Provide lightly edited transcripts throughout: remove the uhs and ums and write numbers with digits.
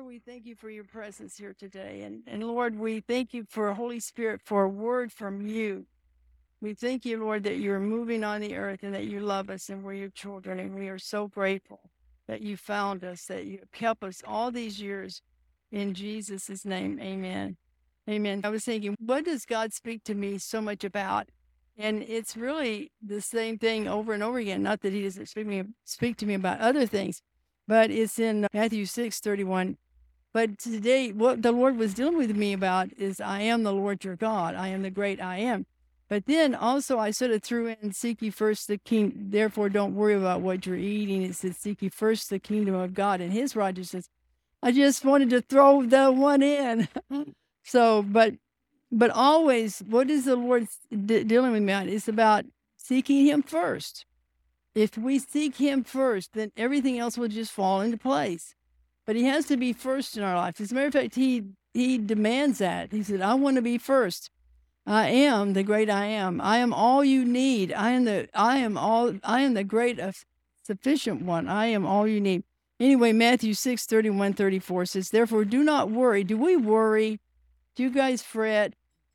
we thank you for your presence here today. And Lord, we thank you for Holy Spirit, for a word from you. We thank you, Lord, that you're moving on the earth and that you love us and we're your children. And we are so grateful that you found us, that you kept us all these years. In Jesus' name, amen. Amen. I was thinking, what does God speak to me so much about? And it's really the same thing over and over again. Not that he doesn't speak to me about other things, but it's in Matthew 6:31. But today, what the Lord was dealing with me about is, I am the Lord your God. I am the great I am. But then also I sort of threw in, seek ye first the king. Therefore, don't worry about what you're eating. It says, seek ye first the kingdom of God and his righteousness. I just wanted to throw that one in. So, but always, what is the Lord dealing with me on? It's about seeking him first. If we seek him first, then everything else will just fall into place. But he has to be first in our life. As a matter of fact, he demands that. He said, I want to be first. I am the great I am. I am all you need. I am the great sufficient one. I am all you need. Anyway, Matthew 6:31-34 says, therefore do not worry. Do we worry? Do you guys fret?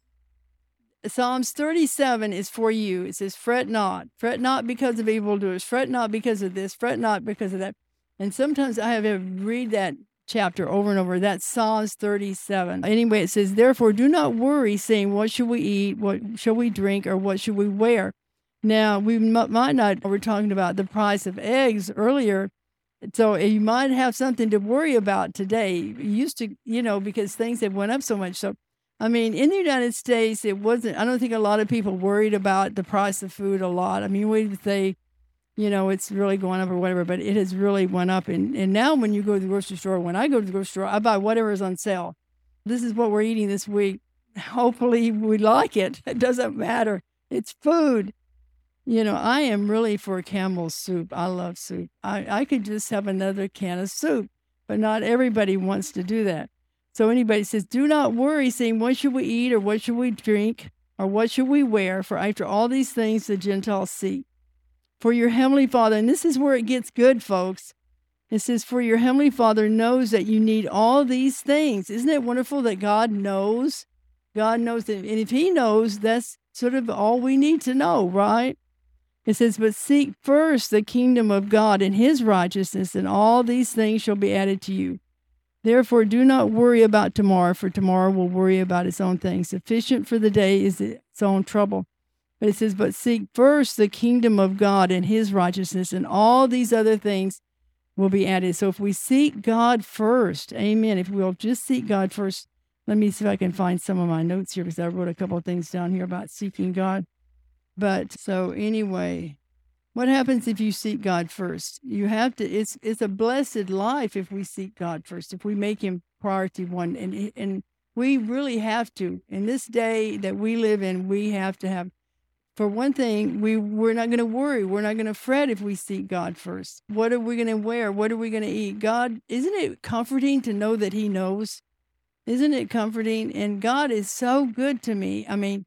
Psalms 37 is for you. It says, fret not because of evildoers, fret not because of this, fret not because of that. And sometimes I have to read that chapter over and over. That's Psalms 37. Anyway, it says, therefore do not worry, saying, what should we eat? What shall we drink? Or what should we wear? Now, we we're talking about the price of eggs earlier. So you might have something to worry about today. You used to, because things have went up so much. So, I mean, in the United States, I don't think a lot of people worried about the price of food a lot. I mean, we say, it's really going up or whatever, but it has really went up. And now when you go to the grocery store, when I go to the grocery store, I buy whatever is on sale. This is what we're eating this week. Hopefully we like it. It doesn't matter. It's food. I am really for Campbell's soup. I love soup. I could just have another can of soup, but not everybody wants to do that. So anybody says, do not worry, saying, what should we eat, or what should we drink, or what should we wear? For after all these things the Gentiles seek. For your heavenly Father, and this is where it gets good, folks. It says, for your heavenly Father knows that you need all these things. Isn't it wonderful that God knows? God knows that, and if he knows, that's sort of all we need to know, right? It says, but seek first the kingdom of God and his righteousness, and all these things shall be added to you. Therefore, do not worry about tomorrow, for tomorrow will worry about its own things. Sufficient for the day is its own trouble. But it says, but seek first the kingdom of God and his righteousness, and all these other things will be added. So if we seek God first, amen, if we'll just seek God first, let me see if I can find some of my notes here, because I wrote a couple of things down here about seeking God. But so anyway, what happens if you seek God first? You have to, it's a blessed life if we seek God first, if we make him priority one. And we really have to. In this day that we live in, we have to have, for one thing, we're not going to worry. We're not going to fret if we seek God first. What are we going to wear? What are we going to eat? God, isn't it comforting to know that he knows? Isn't it comforting? And God is so good to me. I mean,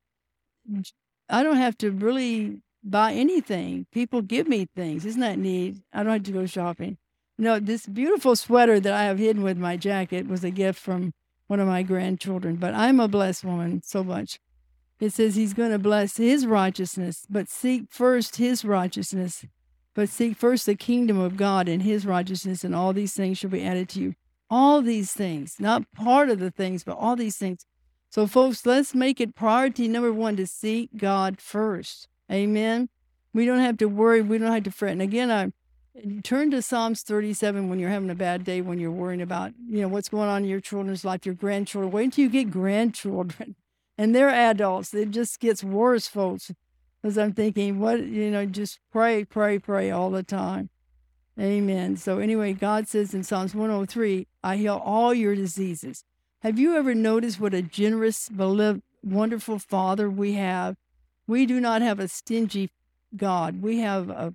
I don't have to really buy anything. People give me things. Isn't that neat? I don't have to go shopping. This beautiful sweater that I have hidden with my jacket was a gift from one of my grandchildren, but I'm a blessed woman so much. It says he's going to bless his righteousness, but seek first his righteousness. But seek first the kingdom of God and his righteousness, and all these things shall be added to you. All these things, not part of the things, but all these things. So, folks, let's make it priority number one to seek God first. Amen. We don't have to worry. We don't have to fret. And again, I turn to Psalms 37 when you're having a bad day, when you're worrying about, what's going on in your children's life, your grandchildren. Wait until you get grandchildren. And they're adults. It just gets worse, folks. Because I'm thinking, just pray all the time. Amen. So anyway, God says in Psalms 103, I heal all your diseases. Have you ever noticed what a generous, wonderful Father we have? We do not have a stingy God. We have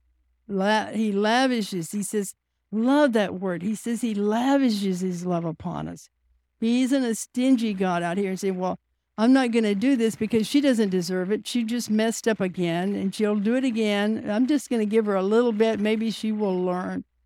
he lavishes. He says, love that word. He says he lavishes his love upon us. He isn't a stingy God out here and saying, well, I'm not going to do this because she doesn't deserve it. She just messed up again and she'll do it again. I'm just going to give her a little bit. Maybe she will learn.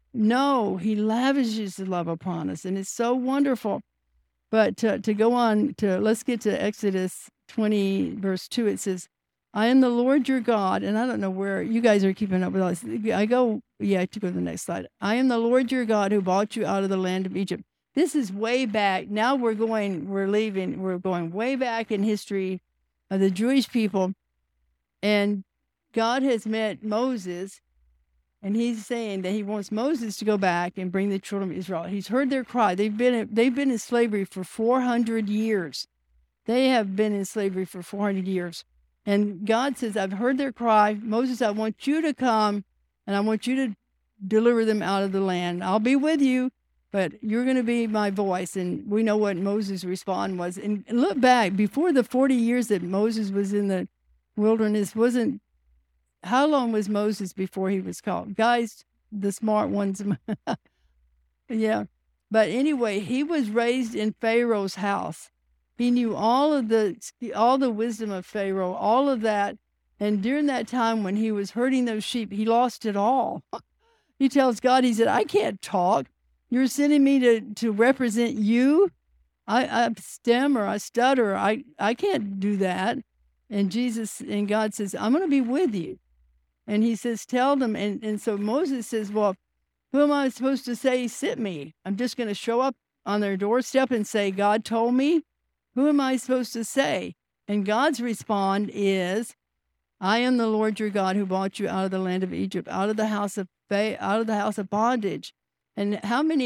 No, he lavishes his love upon us, and it's so wonderful. But to go on to, let's get to Exodus 20, verse 2. It says, I am the Lord your God. And I don't know where you guys are keeping up with all this. To go to the next slide. I am the Lord your God who brought you out of the land of Egypt. This is way back. Now we're going way back in history of the Jewish people. And God has met Moses, and he's saying that he wants Moses to go back and bring the children of Israel. He's heard their cry. They've been in slavery for 400 years. They have been in slavery for 400 years. And God says, I've heard their cry. Moses, I want you to come, and I want you to deliver them out of the land. I'll be with you, but you're going to be my voice. And we know what Moses' response was. And look back, before the 40 years that Moses was in the wilderness, how long was Moses before he was called? Guys, the smart ones. Yeah. But anyway, he was raised in Pharaoh's house. He knew all the wisdom of Pharaoh, all of that. And during that time when he was herding those sheep, he lost it all. He tells God, he said, I can't talk. You're sending me to represent you. I stammer, I stutter. I can't do that. And God says, I'm going to be with you. And he says, tell them. And so Moses says, well, who am I supposed to say sent me? I'm just going to show up on their doorstep and say, God told me? Who am I supposed to say? And God's response is, I am the Lord your God who brought you out of the land of Egypt, out of the house of bondage. And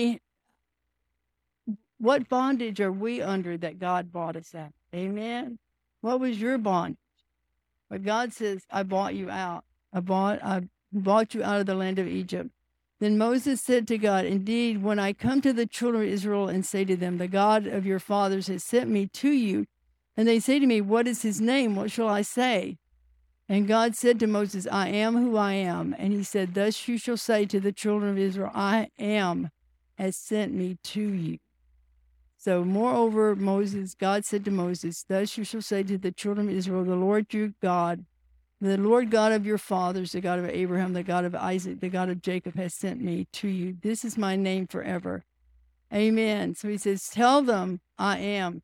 what bondage are we under that God brought us out? Amen. What was your bondage? But God says, I brought you out. I brought you out of the land of Egypt. Then Moses said to God, indeed, when I come to the children of Israel and say to them, the God of your fathers has sent me to you, and they say to me, what is his name? What shall I say? And God said to Moses, I am who I am. And he said, thus you shall say to the children of Israel, I am has sent me to you. So moreover, God said to Moses, thus you shall say to the children of Israel, the Lord your God, the Lord God of your fathers, the God of Abraham, the God of Isaac, the God of Jacob has sent me to you. This is my name forever. Amen. So he says, tell them I am.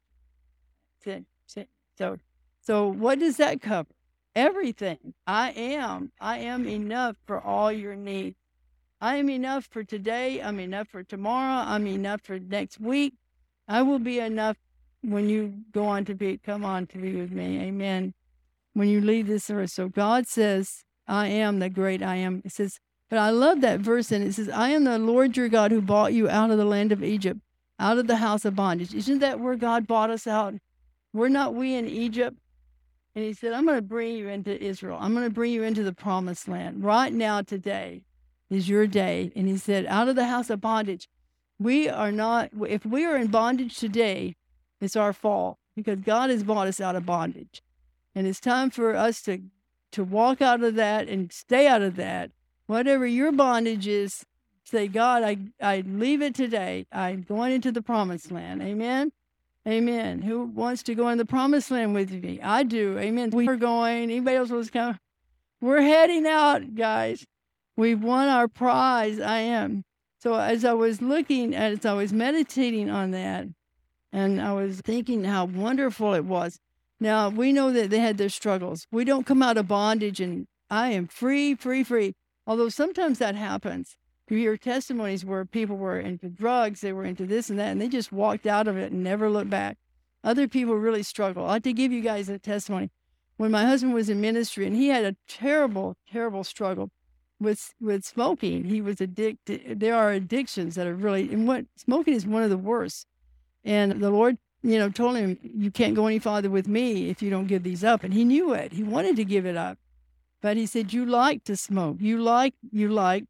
So what does that cover? Everything. I am enough for all your needs. I am enough for today. I'm enough for tomorrow. I'm enough for next week. I will be enough when you come on to be with me. Amen. When you leave this earth. So God says, I am the great I am. It says, but I love that verse, and it says, I am the Lord your God who brought you out of the land of Egypt, out of the house of bondage. Isn't that where God brought us out? Were not we in Egypt? And he said, I'm going to bring you into Israel. I'm going to bring you into the promised land. Right now, today is your day. And he said, out of the house of bondage. If we are in bondage today, it's our fault, because God has brought us out of bondage. And it's time for us to walk out of that and stay out of that. Whatever your bondage is, say, God, I leave it today. I'm going into the promised land. Amen? Amen. Who wants to go in the promised land with me? I do. Amen. We're going. Anybody else wants to come? We're heading out, guys. We've won our prize. I am. So as I was meditating on that, and I was thinking how wonderful it was. Now, we know that they had their struggles. We don't come out of bondage and I am free. Although sometimes that happens. You hear testimonies where people were into drugs, they were into this and that, and they just walked out of it and never looked back. Other people really struggle. I'd like to give you guys a testimony. When my husband was in ministry, and he had a terrible, terrible struggle with smoking. He was addicted. There are addictions that are really, and smoking is one of the worst. And the Lord, told him, you can't go any farther with me if you don't give these up. And he knew it. He wanted to give it up. But he said, you like to smoke. You like it.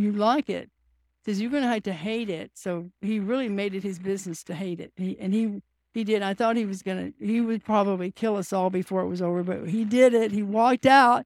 He says, you're going to have to hate it. So he really made it his business to hate it. He did. I thought he would probably kill us all before it was over, but he did it. He walked out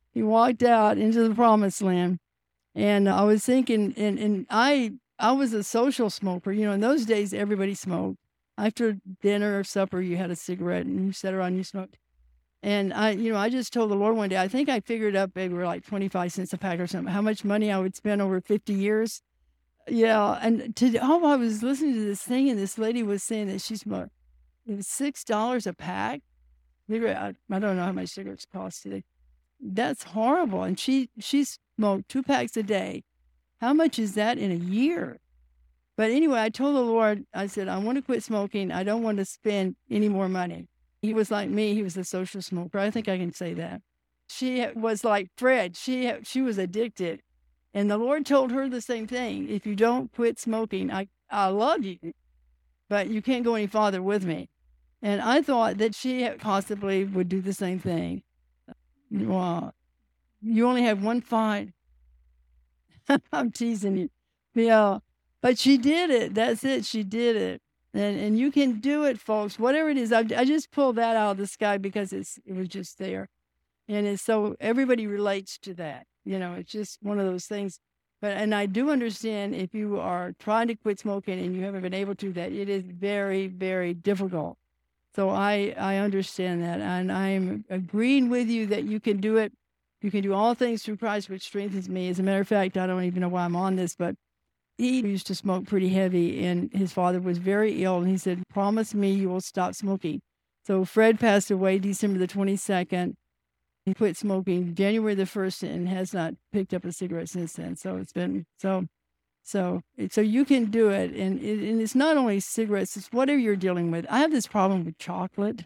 into the promised land. And I was thinking, and I was a social smoker. In those days, everybody smoked. After dinner or supper, you had a cigarette and you sat around and you smoked. And I just told the Lord one day, I think I figured up they were like 25 cents a pack or something, how much money I would spend over 50 years. Yeah. And I was listening to this thing, and this lady was saying that it was $6 a pack. I don't know how much cigarettes cost today. That's horrible. And she smoked 2 packs a day. How much is that in a year? But anyway, I told the Lord, I said, I want to quit smoking. I don't want to spend any more money. He was like me. He was a social smoker. I think I can say that. She was like Fred. She was addicted. And the Lord told her the same thing. If you don't quit smoking, I love you, but you can't go any farther with me. And I thought that she possibly would do the same thing. Well, you only have one fight. I'm teasing you. Yeah. But she did it. That's it. She did it. And you can do it, folks. Whatever it is. I just pulled that out of the sky because it was just there. And it's so everybody relates to that. It's just one of those things. And I do understand if you are trying to quit smoking and you haven't been able to, that it is very, very difficult. So I understand that. And I'm agreeing with you that you can do it. You can do all things through Christ, which strengthens me. As a matter of fact, I don't even know why I'm on this, but he used to smoke pretty heavy, and his father was very ill. And he said, promise me you will stop smoking. So Fred passed away December the 22nd. He quit smoking January the 1st and has not picked up a cigarette since then. So it's been so you can do it. And it's not only cigarettes, it's whatever you're dealing with. I have this problem with chocolate,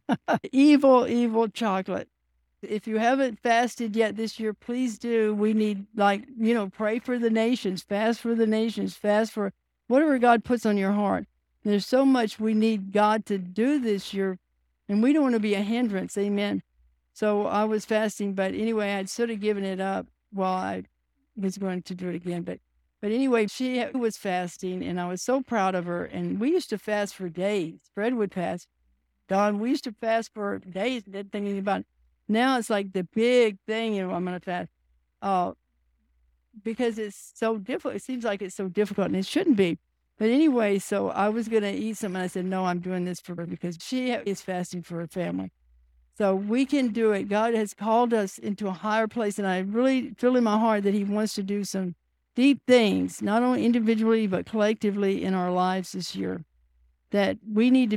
evil chocolate. If you haven't fasted yet this year, please do. We need, pray for the nations, fast for the nations, fast for whatever God puts on your heart. There's so much we need God to do this year, and we don't want to be a hindrance. Amen. So I was fasting, but anyway, I'd sort of given it up while I was going to do it again. But anyway, she was fasting, and I was so proud of her. And we used to fast for days. Fred would fast. Don, we used to fast for days, didn't think anything about it. Now it's like the big thing, I'm going to fast. Because it's so difficult. It seems like it's so difficult, and it shouldn't be. But anyway, so I was going to eat something. I said, no, I'm doing this for her because she is fasting for her family. So we can do it. God has called us into a higher place, and I really feel in my heart that he wants to do some deep things, not only individually, but collectively in our lives this year, that we need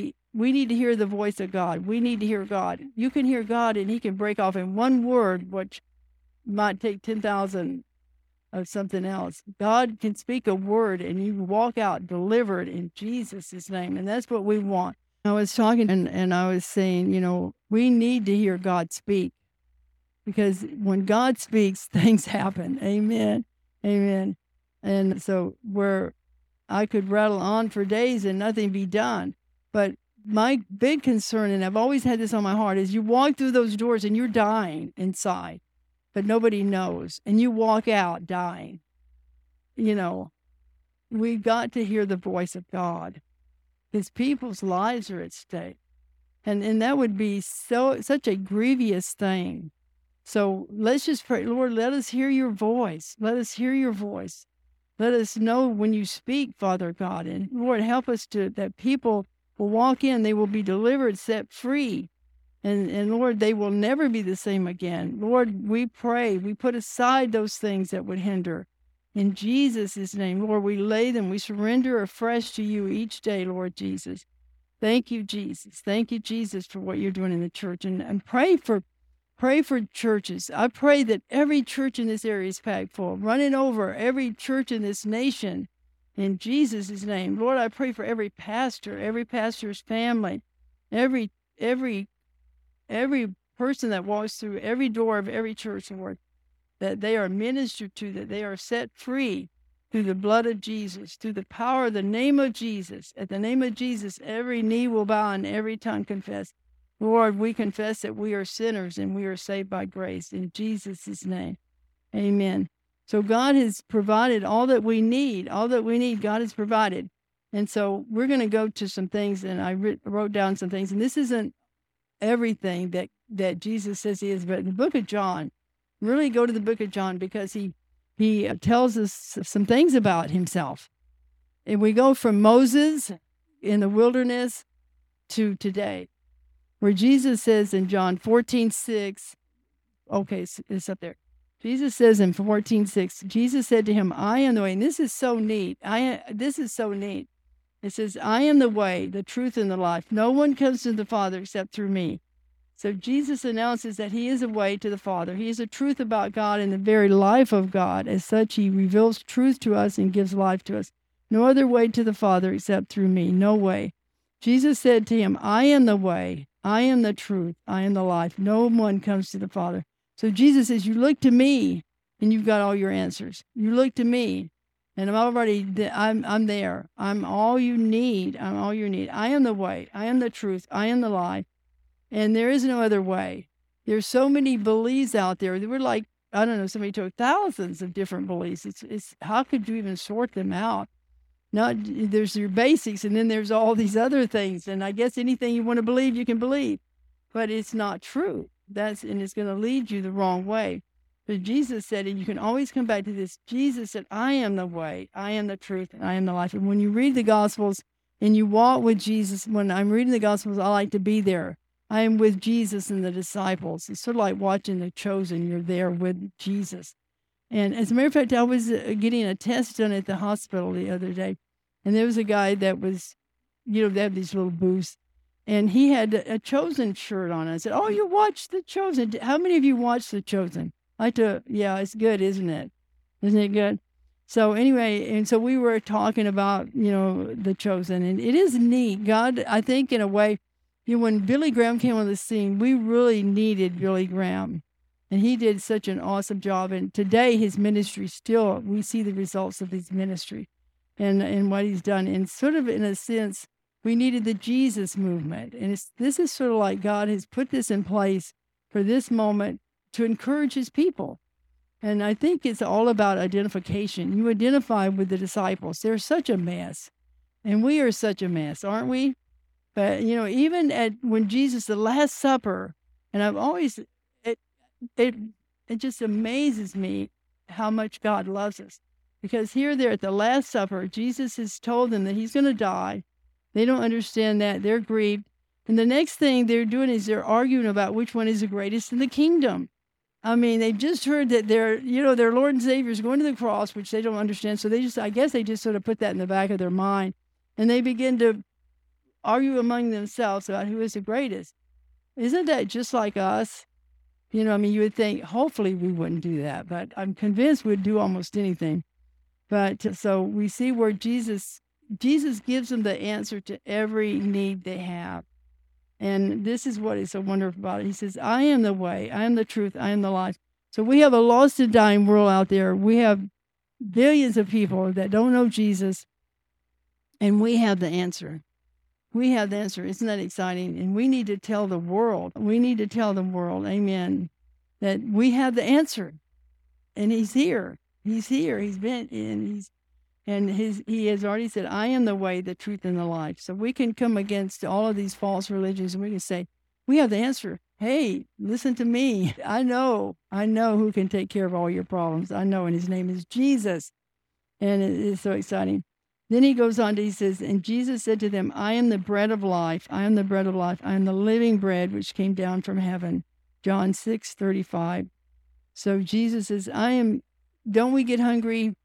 to hear the voice of God. We need to hear God. You can hear God, and he can break off in one word, which might take 10,000 of something else. God can speak a word, and you walk out delivered in Jesus' name. And that's what we want. I was talking and I was saying, we need to hear God speak, because when God speaks, things happen. Amen. Amen. And so I could rattle on for days and nothing be done. But my big concern, and I've always had this on my heart, is you walk through those doors and you're dying inside, but nobody knows. And you walk out dying. We got to hear the voice of God, because people's lives are at stake. And that would be such a grievous thing. So let's just pray, Lord, let us hear your voice. Let us hear your voice. Let us know when you speak, Father God. And Lord, help us that people will walk in, they will be delivered, set free. And Lord, they will never be the same again. Lord, we pray, we put aside those things that would hinder. In Jesus' name, Lord, we lay them, we surrender afresh to you each day, Lord Jesus. Thank you, Jesus. Thank you, Jesus, for what you're doing in the church. And pray for churches. I pray that every church in this area is packed full, running over every church in this nation. In Jesus' name, Lord, I pray for every pastor's family, every person that walks through every door of every church, Lord, that they are ministered to, that they are set free through the blood of Jesus, through the power of the name of Jesus. At the name of Jesus, every knee will bow and every tongue confess. Lord, we confess that we are sinners and we are saved by grace. In Jesus' name, amen. So God has provided all that we need. All that we need, God has provided. And so we're going to go to some things, and I wrote down some things. And this isn't everything that Jesus says he is, but in the book of John, really go to the book of John, because he tells us some things about himself. And we go from Moses in the wilderness to today. where Jesus says in John 14:6, okay, it's up there. Jesus says in 14:6, Jesus said to him, I am the way. And this is so neat. This is so neat. It says, I am the way, the truth, and the life. No one comes to the Father except through me. So Jesus announces that he is a way to the Father. He is a truth about God and the very life of God. As such, he reveals truth to us and gives life to us. No other way to the Father except through me. No way. Jesus said to him, I am the way. I am the truth. I am the life. No one comes to the Father. So Jesus says, you look to me and you've got all your answers. You look to me and I'm there. I'm all you need. I'm all you need. I am the way. I am the truth. I am the life. And there is no other way. There's so many beliefs out there. There were like, I don't know, somebody took thousands of different beliefs. It's how could you even sort them out? There's your basics, and then there's all these other things. And I guess anything you want to believe, you can believe. But it's not true. And it's going to lead you the wrong way. But Jesus said, and you can always come back to this, Jesus said, I am the way, I am the truth, and I am the life. And when you read the Gospels and you walk with Jesus, when I'm reading the Gospels, I like to be there. I am with Jesus and the disciples. It's sort of like watching The Chosen. You're there with Jesus. And as a matter of fact, I was getting a test done at the hospital the other day. And there was a guy that was, they have these little booths. And he had a Chosen shirt on. I said, oh, you watched The Chosen. How many of you watched The Chosen? Yeah, it's good, isn't it? Isn't it good? So anyway, and so we were talking about, The Chosen. And it is neat. God, I think in a way, when Billy Graham came on the scene, we really needed Billy Graham. And he did such an awesome job. And today his ministry we see the results of his ministry and what he's done. And sort of in a sense, we needed the Jesus movement. And this is sort of like God has put this in place for this moment to encourage his people. And I think it's all about identification. You identify with the disciples. They're such a mess. And we are such a mess, aren't we? But, even when Jesus, the Last Supper, and I've always, it just amazes me how much God loves us. Because here they're at the Last Supper, Jesus has told them that he's going to die. They don't understand that. They're grieved. And the next thing they're doing is they're arguing about which one is the greatest in the kingdom. I mean, they've just heard that their Lord and Savior is going to the cross, which they don't understand. So I guess they just sort of put that in the back of their mind. And they begin to argue among themselves about who is the greatest. Isn't that just like us? You would think, hopefully we wouldn't do that, but I'm convinced we'd do almost anything. But so we see where Jesus gives them the answer to every need they have. And this is what is so wonderful about it. He says, I am the way, I am the truth, I am the life. So we have a lost and dying world out there. We have billions of people that don't know Jesus, and we have the answer. We have the answer. Isn't that exciting? And we need to tell the world. We need to tell the world, amen, that we have the answer. And he's here. He's here. He's been, and he has already said, I am the way, the truth, and the life. So we can come against all of these false religions and we can say, we have the answer. Hey, listen to me. I know who can take care of all your problems. I know, and his name is Jesus. And it is so exciting. Then he goes on he says, and Jesus said to them, I am the bread of life. I am the bread of life. I am the living bread which came down from heaven. John 6:35. So Jesus says, don't we get hungry?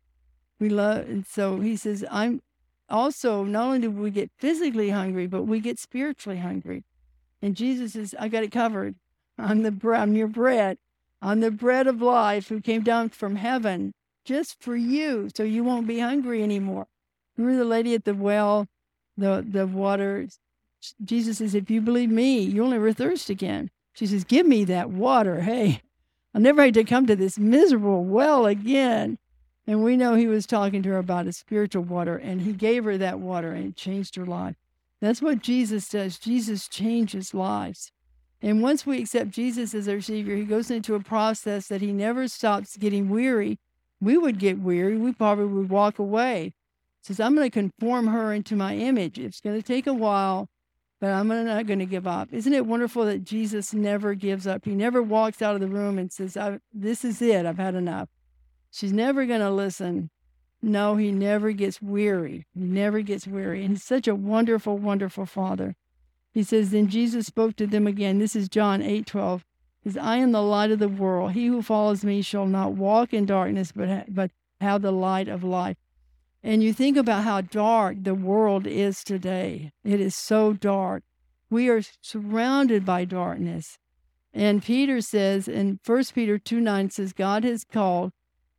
And so he says, I'm also, not only do we get physically hungry, but we get spiritually hungry. And Jesus says, I got it covered. I'm your bread. I'm the bread of life who came down from heaven just for you, so you won't be hungry anymore. Remember the lady at the well, the water? Jesus says, if you believe me, you'll never thirst again. She says, give me that water. Hey, I'll never have to come to this miserable well again. And we know he was talking to her about a spiritual water, and he gave her that water, and it changed her life. That's what Jesus does. Jesus changes lives. And once we accept Jesus as our Savior, he goes into a process that he never stops getting weary. We would get weary. We probably would walk away. He says, I'm going to conform her into my image. It's going to take a while, but I'm not going to give up. Isn't it wonderful that Jesus never gives up? He never walks out of the room and says, this is it. I've had enough. She's never going to listen. No, he never gets weary. He never gets weary. And he's such a wonderful, wonderful Father. He says, then Jesus spoke to them again. This is John 8:12. He says, I am the light of the world. He who follows me shall not walk in darkness, but have the light of life. And you think about how dark the world is today. It is so dark. We are surrounded by darkness. And Peter says in 1 Peter 2:9 says, God has called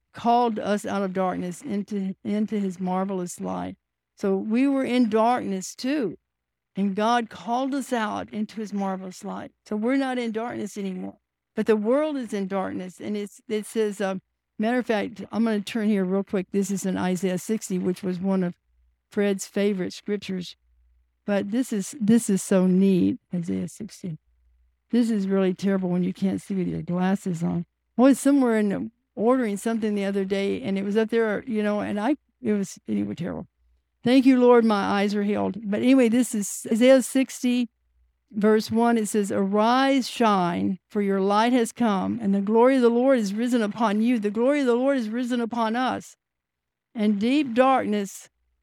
us out of darkness into his marvelous light. So we were in darkness too. And God called us out into his marvelous light. So we're not in darkness anymore. But the world is in darkness. And it says, matter of fact, I'm going to turn here real quick. This is in Isaiah 60, which was one of Fred's favorite scriptures. But this is so neat, Isaiah 60. This is really terrible when you can't see with your glasses on. I was somewhere in ordering something the other day, and it was up there, and it was terrible. Thank you, Lord, my eyes are healed. But anyway, this is Isaiah 60, verse 1. It says, arise, shine, for your light has come, and the glory of the Lord is risen upon you. The glory of the Lord is risen upon us. And deep darkness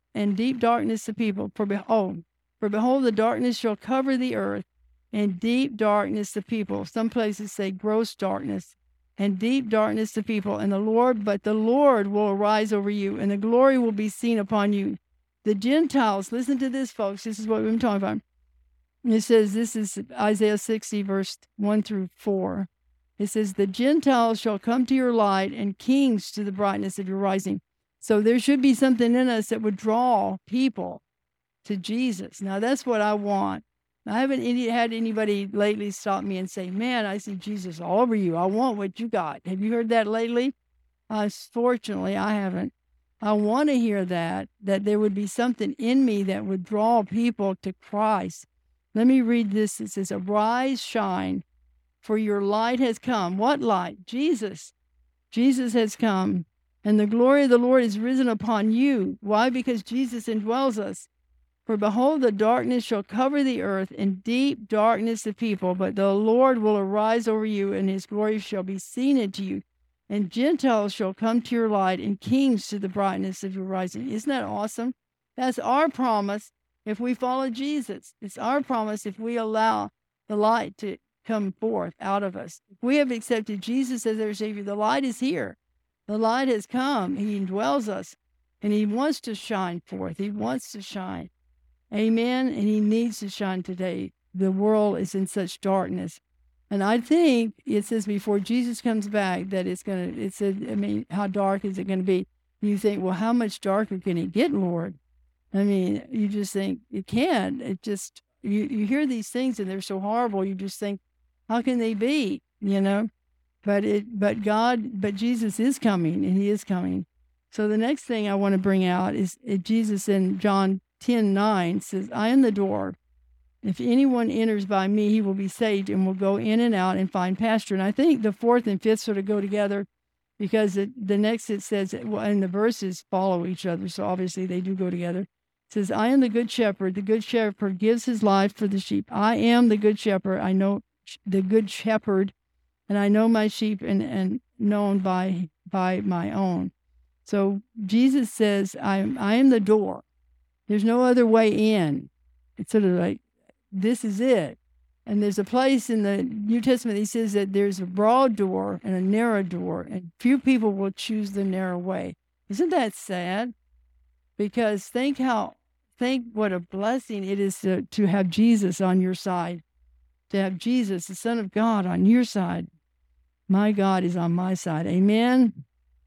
the people. For behold, the darkness shall cover the earth, and deep darkness the people. Some places say gross darkness. And deep darkness the people. But the Lord will arise over you, and the glory will be seen upon you. The Gentiles, listen to this, folks. This is what we've been talking about. It says, this is Isaiah 60, verse 1 through 4. It says, the Gentiles shall come to your light, and kings to the brightness of your rising. So there should be something in us that would draw people to Jesus. Now, that's what I want. I haven't had anybody lately stop me and say, man, I see Jesus all over you. I want what you got. Have you heard that lately? Fortunately, I haven't. I want to hear that there would be something in me that would draw people to Christ. Let me read this. It says, arise, shine, for your light has come. What light? Jesus. Jesus has come, and the glory of the Lord is risen upon you. Why? Because Jesus indwells us. For behold, the darkness shall cover the earth, and deep darkness the people, but the Lord will arise over you, and his glory shall be seen into you. And Gentiles shall come to your light, and kings to the brightness of your rising. Isn't that awesome? That's our promise if we follow Jesus. It's our promise if we allow the light to come forth out of us. If we have accepted Jesus as our Savior, the light is here. The light has come. He indwells us, and he wants to shine forth. He wants to shine. Amen. And he needs to shine today. The world is in such darkness. And I think it says before Jesus comes back that how dark is it going to be? You think, well, how much darker can it get, Lord? I mean, you just think it can't. It just, you hear these things and they're so horrible. You just think, how can they be? But Jesus is coming, and he is coming. So the next thing I want to bring out is Jesus in John 10:9 says, I am the door. If anyone enters by me, he will be saved and will go in and out and find pasture. And I think the fourth and fifth sort of go together because the next it says, and the verses follow each other. So obviously they do go together. It says, I am the good shepherd. The good shepherd gives his life for the sheep. I am the good shepherd. I know the good shepherd, and I know my sheep and known by my own. So Jesus says, I am the door. There's no other way in. It's sort of like, this is it. And there's a place in the New Testament that says that there's a broad door and a narrow door, and few people will choose the narrow way. Isn't that sad? Because think what a blessing it is to have Jesus on your side, to have Jesus, the Son of God, on your side. My God is on my side. Amen.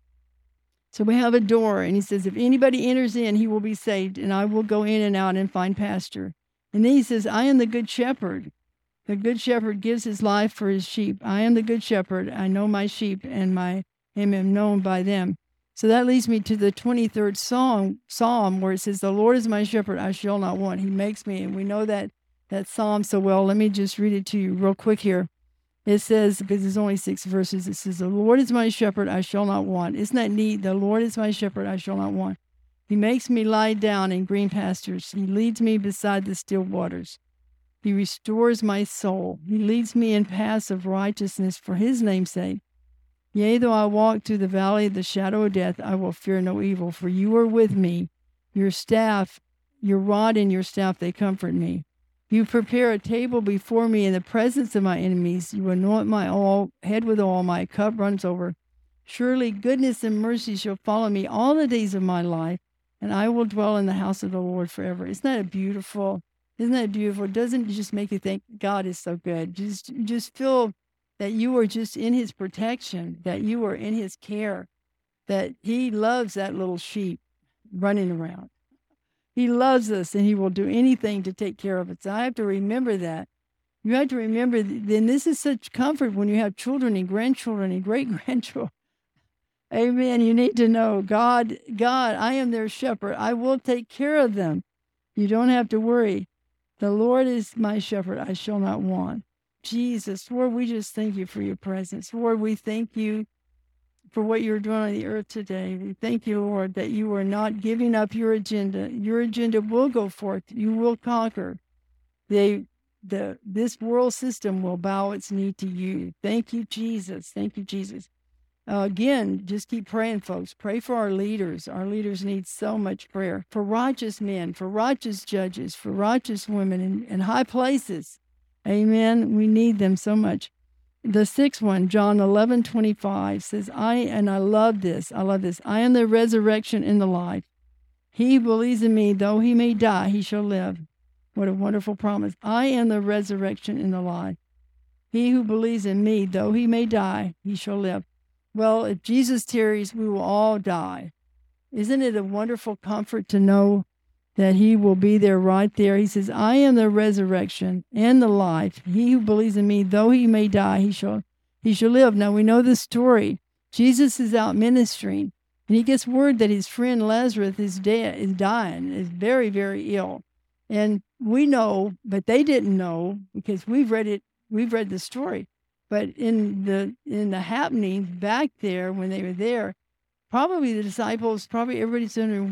So we have a door, and he says, if anybody enters in, he will be saved, and I will go in and out and find pasture. And then he says, I am the good shepherd. The good shepherd gives his life for his sheep. I am the good shepherd. I know my sheep, and am known by them. So that leads me to the 23rd Psalm, where it says, the Lord is my shepherd, I shall not want. He makes me, and we know that Psalm so well. Let me just read it to you real quick here. It says, because there's only 6 verses, it says, the Lord is my shepherd, I shall not want. Isn't that neat? The Lord is my shepherd, I shall not want. He makes me lie down in green pastures. He leads me beside the still waters. He restores my soul. He leads me in paths of righteousness for his name's sake. Yea, though I walk through the valley of the shadow of death, I will fear no evil, for you are with me. Your staff, your rod and your staff, they comfort me. You prepare a table before me in the presence of my enemies. You anoint my head with oil. My cup runs over. Surely goodness and mercy shall follow me all the days of my life, and I will dwell in the house of the Lord forever. Isn't that beautiful? Isn't that beautiful? Doesn't it just make you think God is so good? Just feel that you are just in his protection, that you are in his care, that he loves that little sheep running around. He loves us, and he will do anything to take care of us. I have to remember that. You have to remember, then this is such comfort when you have children and grandchildren and great-grandchildren. Amen. You need to know, God, I am their shepherd. I will take care of them. You don't have to worry. The Lord is my shepherd. I shall not want. Jesus, Lord, we just thank you for your presence. Lord, we thank you for what you're doing on the earth today. We thank you, Lord, that you are not giving up your agenda. Your agenda will go forth. You will conquer. This world system will bow its knee to you. Thank you, Jesus. Thank you, Jesus. Again, just keep praying, folks. Pray for our leaders. Our leaders need so much prayer. For righteous men, for righteous judges, for righteous women in high places. Amen. We need them so much. The sixth one, John 11:25 says, I love this. I love this. I am the resurrection and the life. He who believes in me, though he may die, he shall live. What a wonderful promise. I am the resurrection and the life. He who believes in me, though he may die, he shall live. Well, if Jesus tarries, we will all die. Isn't it a wonderful comfort to know that he will be there right there? He says, I am the resurrection and the life. He who believes in me, though he may die, he shall live. Now we know the story. Jesus is out ministering, and he gets word that his friend Lazarus is dying, is very, very ill. And we know, but they didn't know because we've read the story. But in the happening back there, when they were there, probably the disciples, everybody's wondering,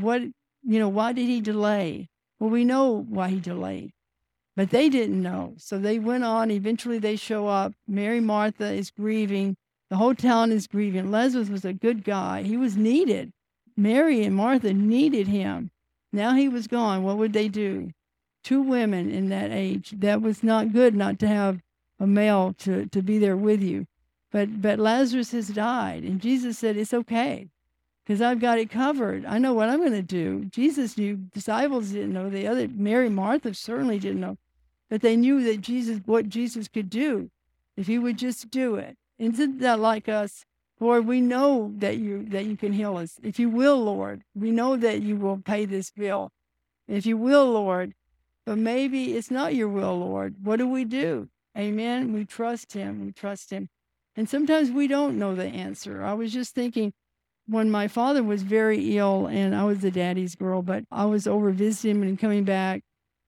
why did he delay? Well, we know why he delayed, but they didn't know. So they went on. Eventually they show up. Mary, Martha is grieving. The whole town is grieving. Lazarus was a good guy. He was needed. Mary and Martha needed him. Now he was gone. What would they do? 2 women in that age. That was not good not to have a male to be there with you. But Lazarus has died. And Jesus said, it's okay, because I've got it covered. I know what I'm going to do. Jesus knew. Disciples didn't know. The other, Mary, Martha certainly didn't know. But they knew that what Jesus could do if he would just do it. Isn't that like us? Lord, we know that you can heal us. If you will, Lord, we know that you will pay this bill. If you will, Lord, but maybe it's not your will, Lord. What do? Amen. We trust him. We trust him. And sometimes we don't know the answer. I was just thinking, when my father was very ill, and I was a daddy's girl, but I was over visiting him and coming back,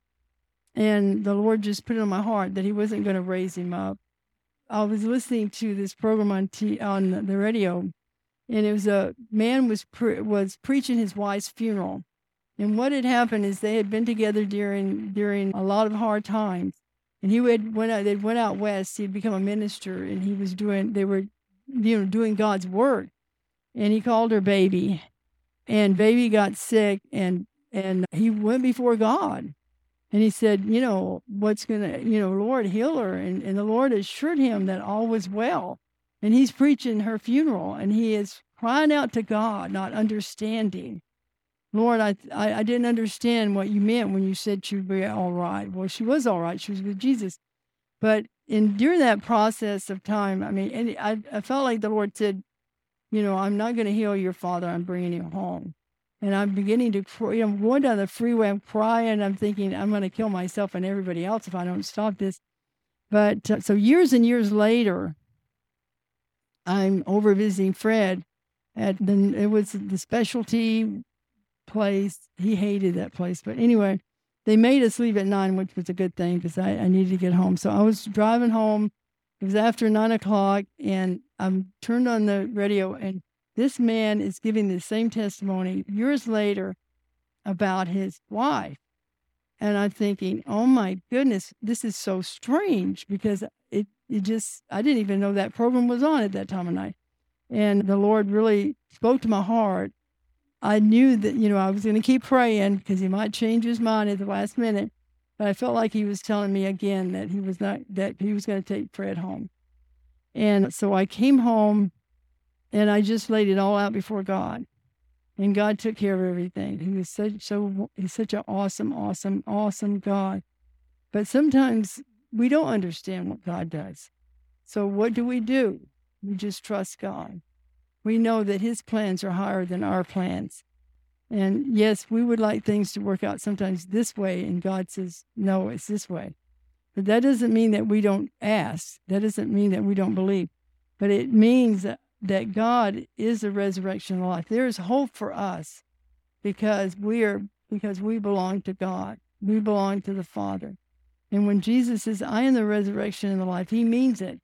and the Lord just put it on my heart that he wasn't going to raise him up. I was listening to this program on the radio, and it was a man was preaching his wife's funeral. And what had happened is they had been together during a lot of hard times. And they went out west. He had become a minister, and they were doing God's work. And he called her baby, and baby got sick, and he went before God. And he said, Lord, heal her. And the Lord assured him that all was well. And he's preaching her funeral, and he is crying out to God, not understanding. Lord, I didn't understand what you meant when you said she would be all right. Well, she was all right. She was with Jesus. But during that process of time, I felt like the Lord said, I'm not going to heal your father. I'm bringing him home. And I'm beginning to cry. I'm going down the freeway. I'm crying. I'm thinking I'm going to kill myself and everybody else if I don't stop this. But so years and years later, I'm over visiting Fred it was the specialty place. He hated that place. But anyway, they made us leave at 9, which was a good thing because I needed to get home. So I was driving home. It was after 9 o'clock, and I turned on the radio, and this man is giving the same testimony years later about his wife. And I'm thinking, oh my goodness, this is so strange, because I didn't even know that program was on at that time of night. And the Lord really spoke to my heart. I knew that, I was going to keep praying because he might change his mind at the last minute. But I felt like he was telling me again that he was going to take Fred home. And so I came home and I just laid it all out before God. And God took care of everything. He's such an awesome God. But sometimes we don't understand what God does. So what do? We just trust God. We know that his plans are higher than our plans. And yes, we would like things to work out sometimes this way, and God says, no, it's this way. But that doesn't mean that we don't ask. That doesn't mean that we don't believe. But it means that God is the resurrection and life. There is hope for us because we belong to God. We belong to the Father. And when Jesus says, I am the resurrection and the life, he means it.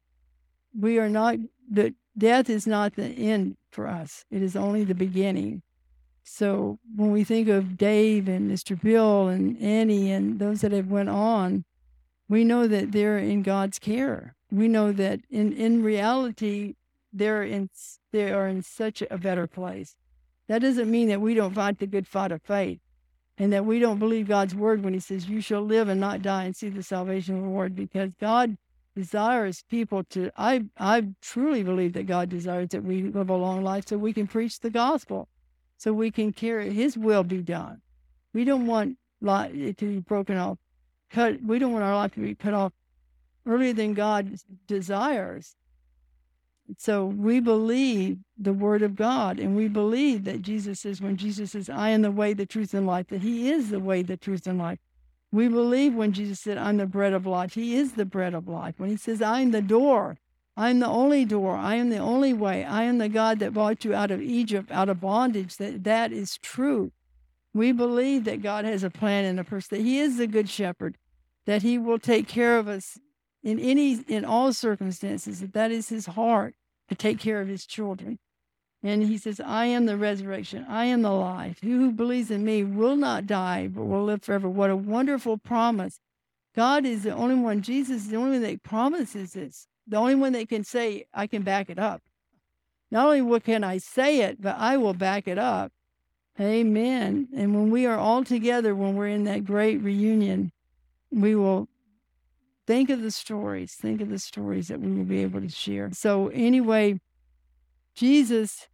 Death is not the end for us. It is only the beginning. So when we think of Dave and Mr. Bill and Annie and those that have went on, we know that they're in God's care. We know that in reality, they are in such a better place. That doesn't mean that we don't fight the good fight of faith and that we don't believe God's word when he says, you shall live and not die and see the salvation of the Lord, because God desires people to, I truly believe that God desires that we live a long life so we can preach the gospel, so we can carry his will be done. We don't want it to be broken off. We don't want our life to be cut off earlier than God desires. So we believe the word of God, and we believe that Jesus says, when Jesus says, I am the way, the truth, and life, that he is the way, the truth, and life. We believe when Jesus said, I'm the bread of life, he is the bread of life. When he says, I am the door, I am the only door, I am the only way, I am the God that brought you out of Egypt, out of bondage, that is true. We believe that God has a plan and a purpose, that he is the good shepherd, that he will take care of us in all circumstances, that is his heart, to take care of his children. And he says, I am the resurrection, I am the life. He who believes in me will not die, but will live forever. What a wonderful promise. God is the only one, Jesus is the only one that promises this, the only one that can say, I can back it up. Not only can I say it, but I will back it up. Amen. And when we are all together, when we're in that great reunion, we will think of the stories that we will be able to share. So anyway, Jesus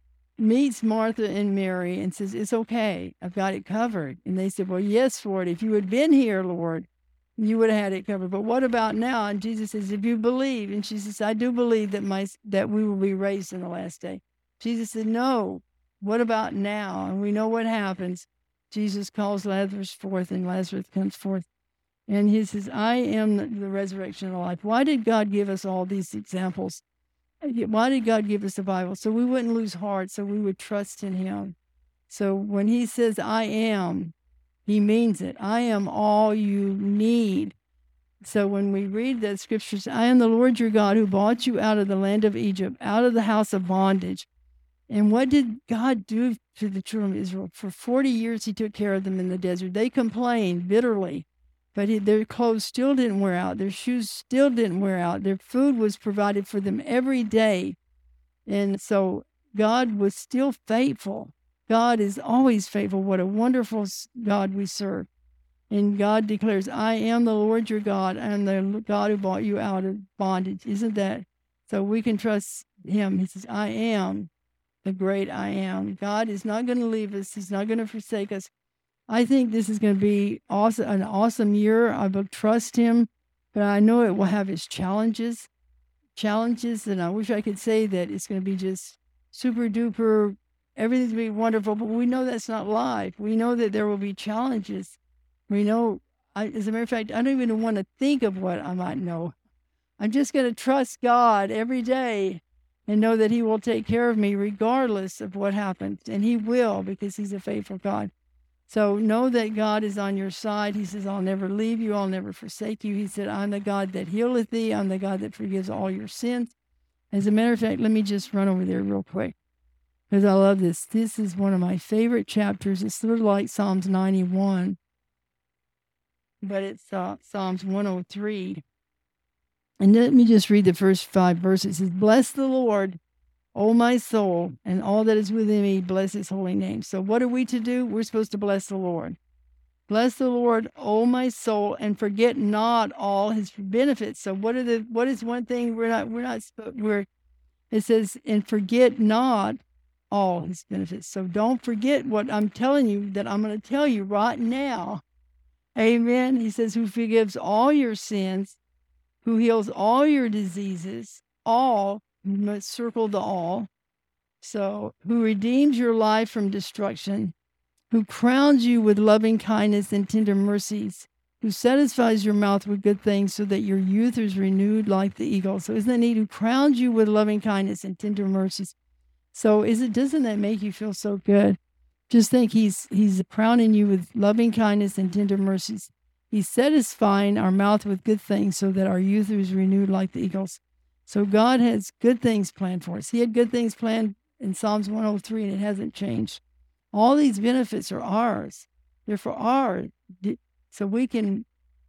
meets Martha and Mary and says, it's okay, I've got it covered. And they said, well, yes, Lord, if you had been here, Lord, you would have had it covered. But what about now? And Jesus says, if you believe. And she says, I do believe that we will be raised in the last day. Jesus said, no, what about now? And we know what happens. Jesus calls Lazarus forth, and Lazarus comes forth. And he says, I am the resurrection and the life. Why did God give us all these examples? Why did God give us the Bible? So we wouldn't lose heart, so we would trust in him. So when he says, I am, he means it. I am all you need. So when we read the scriptures, I am the Lord your God who brought you out of the land of Egypt, out of the house of bondage. And what did God do to the children of Israel? For 40 years, he took care of them in the desert. They complained bitterly. But their clothes still didn't wear out. Their shoes still didn't wear out. Their food was provided for them every day. And so God was still faithful. God is always faithful. What a wonderful God we serve. And God declares, I am the Lord your God. I am the God who brought you out of bondage. Isn't that? So we can trust him. He says, I am the great I am. God is not going to leave us. He's not going to forsake us. I think this is going to be an awesome year. I will trust him, but I know it will have its challenges, and I wish I could say that it's going to be just super duper, everything's going to be wonderful, but we know that's not life. We know that there will be challenges. We know, as a matter of fact, I don't even want to think of what I might know. I'm just going to trust God every day and know that he will take care of me regardless of what happens, and he will, because he's a faithful God. So know that God is on your side. He says, I'll never leave you. I'll never forsake you. He said, I'm the God that healeth thee. I'm the God that forgives all your sins. As a matter of fact, let me just run over there real quick, because I love this. This is one of my favorite chapters. It's sort of like Psalms 91, but it's Psalms 103. And let me just read the first 5 verses. It says, bless the Lord, O my soul, and all that is within me, bless his holy name. So what are we to do? We're supposed to bless the Lord. Bless the Lord, O my soul, and forget not all his benefits. So what is one thing it says, and forget not all his benefits. So don't forget what I'm telling you that I'm going to tell you right now. Amen. He says, who forgives all your sins, who heals all your diseases, all, you must circle the all. So, who redeems your life from destruction, who crowns you with loving kindness and tender mercies, who satisfies your mouth with good things so that your youth is renewed like the eagle. So isn't that neat? Who crowns you with loving kindness and tender mercies. So doesn't that make you feel so good? Just think he's crowning you with loving kindness and tender mercies. He's satisfying our mouth with good things so that our youth is renewed like the eagles. So God has good things planned for us. He had good things planned in Psalms 103, and it hasn't changed. All these benefits are ours. They're for ours. So we can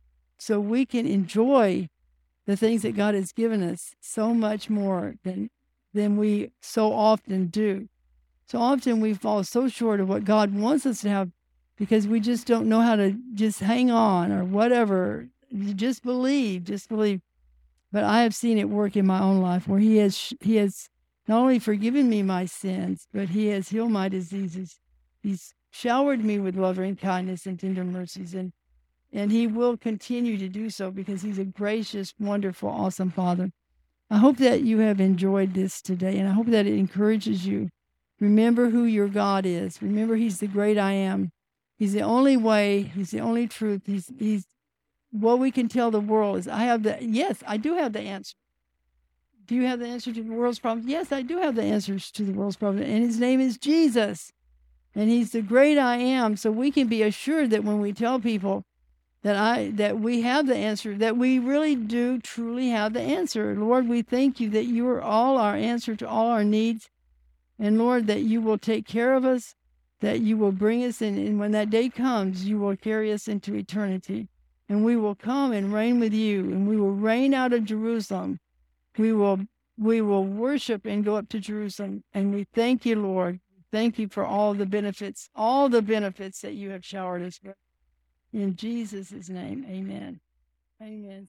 enjoy the things that God has given us so much more than we so often do. So often we fall so short of what God wants us to have because we just don't know how to just hang on or whatever. Just believe. But I have seen it work in my own life where he has not only forgiven me my sins, but he has healed my diseases. He's showered me with loving kindness and tender mercies, and he will continue to do so because he's a gracious, wonderful, awesome Father. I hope that you have enjoyed this today, and I hope that it encourages you. Remember who your God is. Remember he's the great I am. He's the only way. He's the only truth. He's what we can tell the world is I do have the answer. Do you have the answer to the world's problems? Yes, I do have the answers to the world's problems, and his name is Jesus. And he's the great I am. So we can be assured that when we tell people that we have the answer, that we really do truly have the answer. Lord, we thank you that you are all our answer to all our needs. And Lord, that you will take care of us, that you will bring us in. And when that day comes, you will carry us into eternity. And we will come and reign with you. And we will reign out of Jerusalem. We will worship and go up to Jerusalem. And we thank you, Lord. Thank you for all the benefits that you have showered us with. In Jesus' name, amen. Amen.